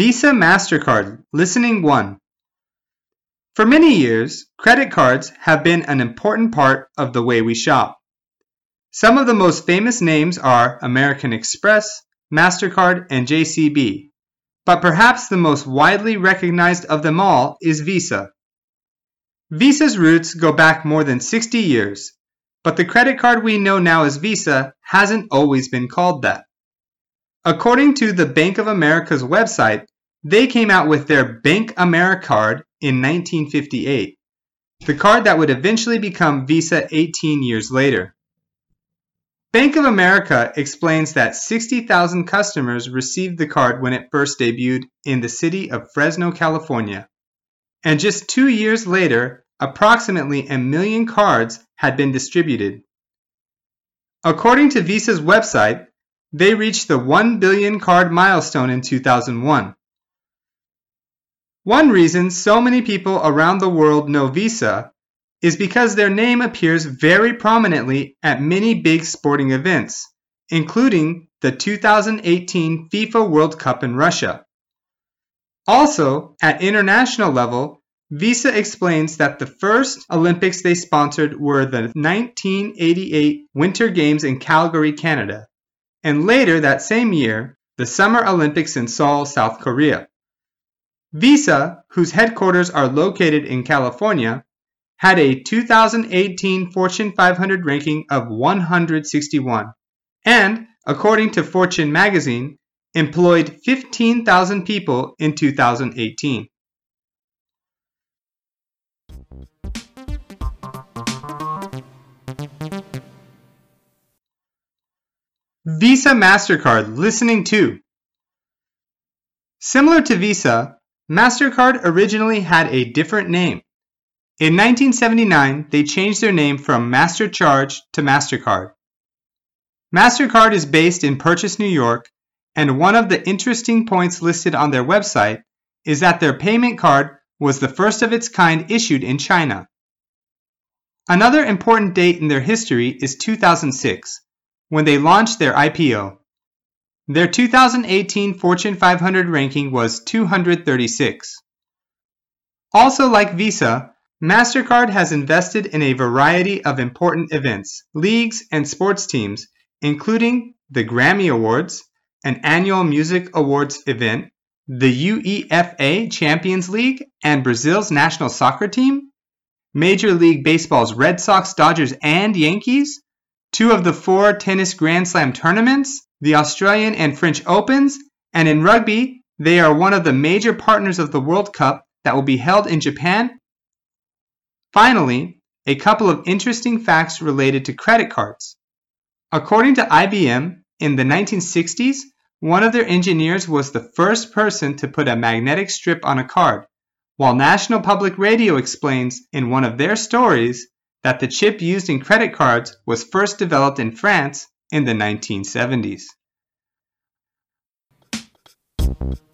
Visa MasterCard Listening 1. For many years, credit cards have been an important part of the way we shop. Some of the most famous names are American Express, MasterCard, and JCB. But perhaps the most widely recognized of them all is Visa. Visa's roots go back more than 60 years, but the credit card we know now as Visa hasn't always been called that. According to the Bank of America's website, they came out with their Bank AmeriCard in 1958, the card that would eventually become Visa 18 years later. Bank of America explains that 60,000 customers received the card when it first debuted in the city of Fresno, California. And just 2 years later, approximately 1 million cards had been distributed. According to Visa's website, they reached the 1 billion card milestone in 2001. One reason so many people around the world know Visa is because their name appears very prominently at many big sporting events, including the 2018 FIFA World Cup in Russia. Also, at international level, Visa explains that the first Olympics they sponsored were the 1988 Winter Games in Calgary, Canada, and later that same year, the Summer Olympics in Seoul, South Korea. Visa, whose headquarters are located in California, had a 2018 Fortune 500 ranking of 161, and, according to Fortune magazine, employed 15,000 people in 2018. Visa MasterCard Listening 2. Similar to Visa, MasterCard originally had a different name. In 1979, they changed their name from MasterCharge to MasterCard. MasterCard is based in Purchase, New York, and one of the interesting points listed on their website is that their payment card was the first of its kind issued in China. Another important date in their history is 2006, when they launched their IPO. Their 2018 Fortune 500 ranking was 236. Also like Visa, MasterCard has invested in a variety of important events, leagues, and sports teams, including the Grammy Awards, an annual music awards event, the UEFA Champions League, and Brazil's national soccer team, Major League Baseball's Red Sox, Dodgers, and Yankees, 2 of the 4 tennis Grand Slam tournaments, the Australian and French Opens, and in rugby, they are one of the major partners of the World Cup that will be held in Japan. Finally, a couple of interesting facts related to credit cards. According to IBM, in the 1960s, one of their engineers was the first person to put a magnetic strip on a card, while National Public Radio explains in one of their stories that the chip used in credit cards was first developed in France in the 1970s.